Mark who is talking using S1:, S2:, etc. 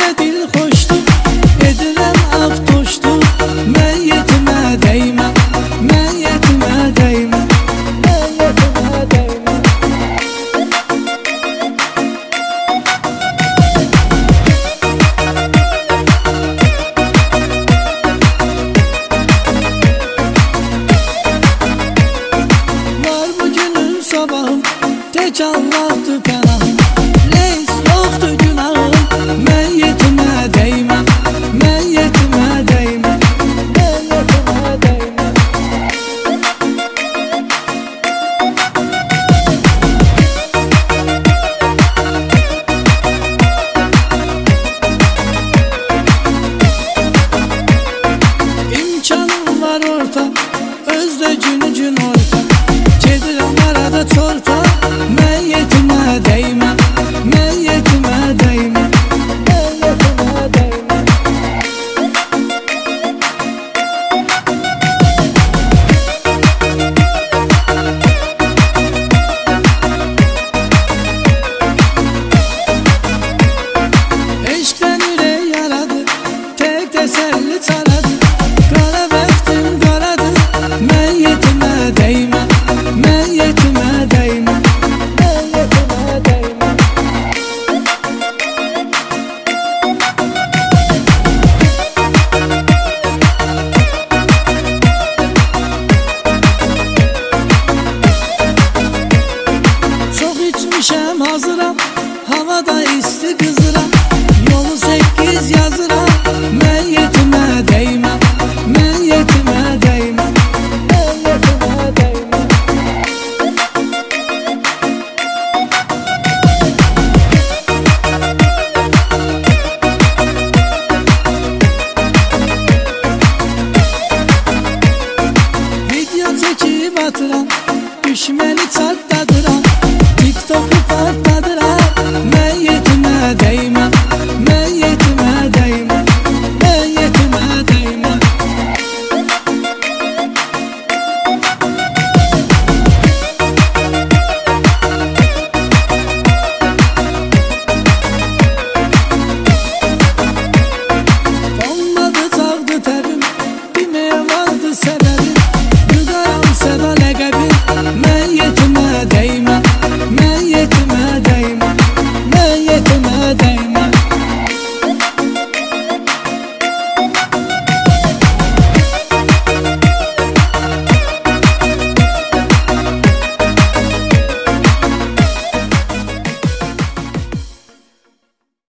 S1: Sende dil hoştu, edirəm af toştu. Məyyətimə dəymə, məyyətimə dəymə, məyyətimə dəymə. Var bu günün sabahım, tek Allah'tı pənahım. Leys yoxdur günahım, məyyətimə dəymə, məyyətimə dəymə, məyyətimə dəymə. İmkanım var orta, özdə günü orta. Gedirəm arada çorta, məyyətimə dəymə, məyyətimə dəymə, məyyətimə dəymə. Eşqdən ürək yaradı, tək təsəlli çaradı. Qara bəxtim qaradır, məyyətimə dəymə, məyyətimə dəymə, məyyətimə dəymə. Çox içmişəm, hazıram, havada isti qızıram. Yolu 8 yazıram, məyyətimə dəymə, məyyətimə dəymə, məyyətimə dəymə. Video çəkib atıram, düşməni çatladıram. TikTok'u partladıram, məyyətimə dəymə, məyyətimə dəymə, məyyətimə dəymə. Olmadı çağdı təbim, deməyə vardı səbəbim. Yudaram səda ləqəbim, məyyətimə dəymə, məyyətimə dəymə, məyyətimə dəymə.